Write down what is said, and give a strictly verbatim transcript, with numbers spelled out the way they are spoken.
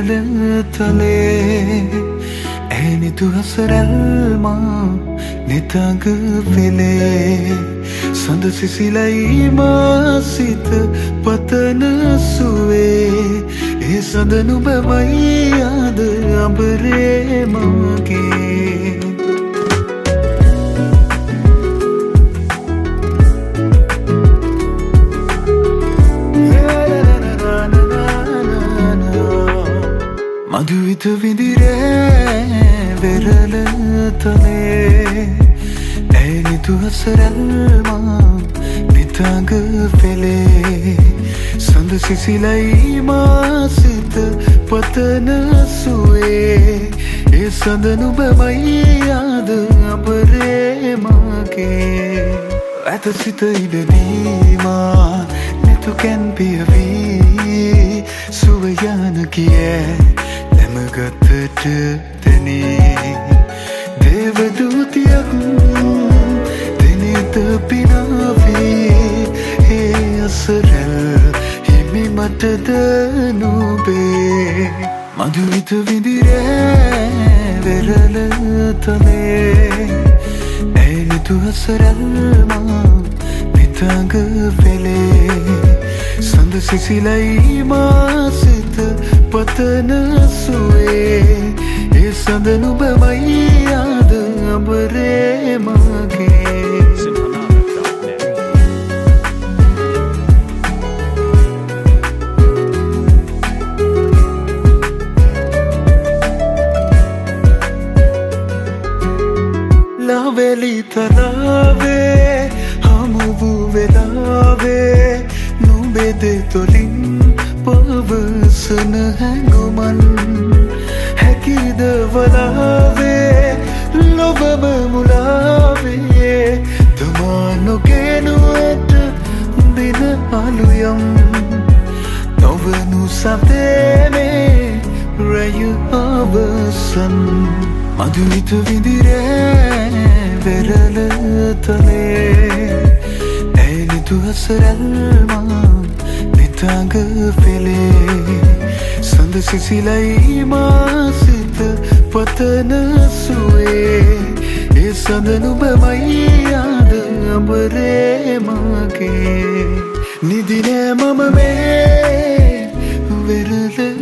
වෙරළතලේ ඇනිතු හසරල්මා නිතඟ වෙලේ සඳ සිසිලයි මාසිත පතන සුවේ ඒ සඳ නුඹමයි ආද අඹරේ මගේ මధుවිත විඳිරේ වෙරළතලේ ඇනිතු හසරල්මා නිතඟ වෙලේ සඳ සිසිලයි මාසිත පතන සුවේ ඒ සඳ නුඹමයි ආද අඹරේ මගේ ඇත සිත ඉඩදීමා නැතු කැන් පියවී සුව යන කියේ ගතට තැනේ දේවදූතියක් දෙනෙත පිනාවේ ඒ අසරල් හිමි මටද නුබේ මధుවිත විඳිරේ වෙරළතලේ ඇනිතු හසරල්මා නිතඟ වෙලේ සඳ සිසිලයි මාසිත පතන සුවේ ඒ සඳ නුඹමයි ආද අඹරේ මගේ ලාවැලි තලාවේ හමු වූ වෙලාවේ නුඹේ දෙතොලින් පවසන හැඟුමන් හැකිද වලාවේ ලොබම මුලාවේ තමා නොගෙනුවට දින අලුයම් නොවනු සතේනේ රැය අවසන් මధුවිත විඳිරේ වෙරළතලේ ඇනිතු හසරල්මා නිතඟ වෙලේ සඳ සිසිලයි මාසිත පතන සුවේ ඒ සඳ නුඹමයි ආද අඹරේ මගේ නිදිනෑ මම මේ වෙරළ